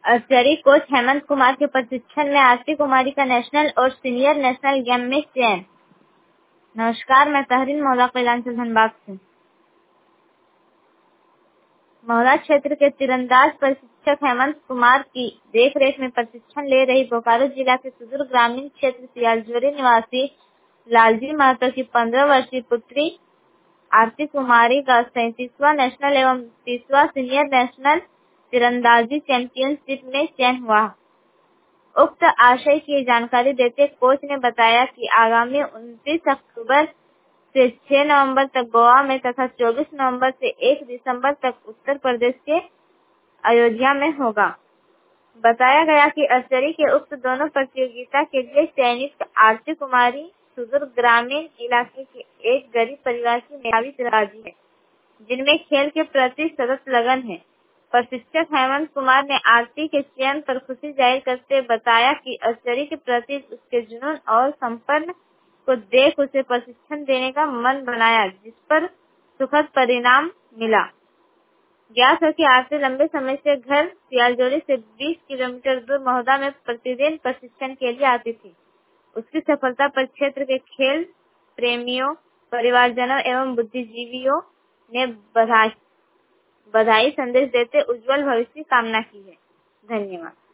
Archery coach Hemant Kumar के प्रशिक्षण में आरती कुमारी का नेशनल और सीनियर नेशनल गेम में चयन। नमस्कार, मैं तहरीन महुदा कैलांचल धनबाद से। महुदा क्षेत्र के तीरंदाज प्रशिक्षक हेमंत कुमार की देखरेख में प्रशिक्षण ले रही बोकारो जिला के सुदूर ग्रामीण क्षेत्र सियालजोरी निवासी लालजी महतो की 15 वर्षीय पुत्री आरती कुमारी का 37वां नेशनल एवं 30वां सीनियर नेशनल तीरंदाजी चैंपियनशिप में चयन हुआ। उक्त आशय की जानकारी देते कोच ने बताया कि आगामी 29 अक्टूबर से 6 नवंबर तक गोवा में तथा 24 नवंबर से 1 दिसंबर तक उत्तर प्रदेश के अयोध्या में होगा। बताया गया कि आर्चरी के उक्त दोनों प्रतियोगिता के लिए चयनित आरती कुमारी सुदूर ग्रामीण इलाके के एक गरीब परिवार की मेधावी तीरंदाजी है, जिनमें खेल के प्रति सतत लगन है। प्रशिक्षक हेमंत कुमार ने आरती के चयन पर खुशी जाहिर करते बताया कि आर्चरी के प्रति उसके जुनून और समर्पण को देख उसे प्रशिक्षण देने का मन बनाया, जिस पर सुखद परिणाम मिला। ज्ञात है कि आरती लंबे समय से घर सियालजोरी से 20 किलोमीटर दूर महुदा में प्रतिदिन प्रशिक्षण के लिए आती थी। उसकी सफलता पर क्षेत्र के खेल प्रेमियों, परिवारजनों एवं बुद्धिजीवियों ने बधाई संदेश देते उज्जवल भविष्य की कामना की है। धन्यवाद।